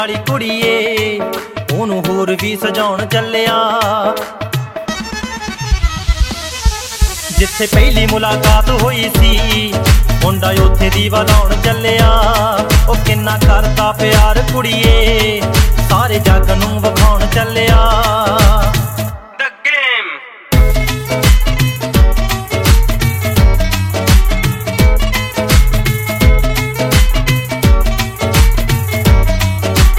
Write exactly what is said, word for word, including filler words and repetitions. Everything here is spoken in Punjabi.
ਵਾਲੀ ਕੁੜੀਏ ਉਹਨੂੰ ਹੋਰ ਵੀ ਸਜਾਉਣ ਚੱਲਿਆ। ਜਿੱਥੇ ਪਹਿਲੀ ਮੁਲਾਕਾਤ ਹੋਈ ਸੀ ਮੁੰਡਾ ਉੱਥੇ ਦੀਵਾ ਲਾਉਣ ਚੱਲਿਆ। ਉਹ ਕਿੰਨਾ ਕਰਦਾ ਪਿਆਰ ਕੁੜੀਏ ਸਾਰੇ ਜੱਗ ਨੂੰ ਵਿਖਾਉਣ ਚੱਲਿਆ।